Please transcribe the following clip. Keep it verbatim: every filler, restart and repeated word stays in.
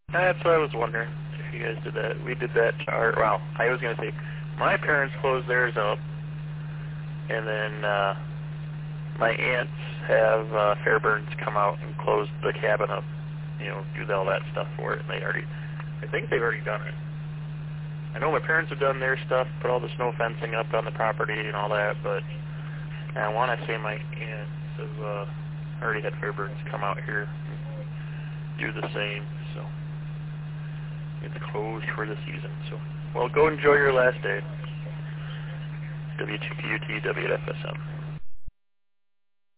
That's what I was wondering, if you guys did that. We did that, or, well, I was going to say, my parents closed theirs up, and then uh, my aunts have uh, Fairburns come out and close the cabin up, you know, do all that stuff for it, and they already, I think they've already done it. I know my parents have done their stuff, put all the snow fencing up on the property and all that, but I want to say my aunts have uh, already had Fairburns come out here and do the same, so it's closed for the season. So, well, go enjoy your last day. W two Q T W F S M.